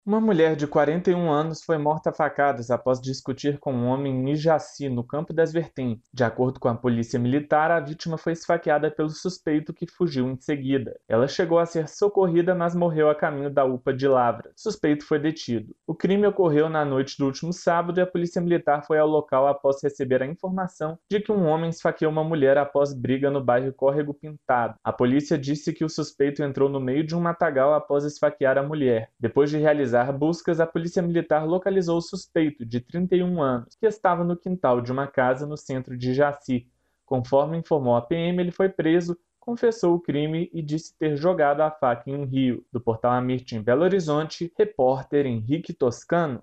Uma mulher de 41 anos foi morta a facadas após discutir com um homem em Ijaci, no Campo das Vertentes. De acordo com a polícia militar, a vítima foi esfaqueada pelo suspeito que fugiu em seguida. Ela chegou a ser socorrida, mas morreu a caminho da UPA de Lavras. O suspeito foi detido. O crime ocorreu na noite do último sábado e a polícia militar foi ao local após receber a informação de que um homem esfaqueou uma mulher após briga no bairro Córrego Pintado. A polícia disse que o suspeito entrou no meio de um matagal após esfaquear a mulher. Depois de realizar buscas, a polícia militar localizou o suspeito, de 31 anos, que estava no quintal de uma casa no centro de Jaci. Conforme informou a PM, ele foi preso, confessou o crime e disse ter jogado a faca em um rio. Do portal Amirte em Belo Horizonte, repórter Henrique Toscano.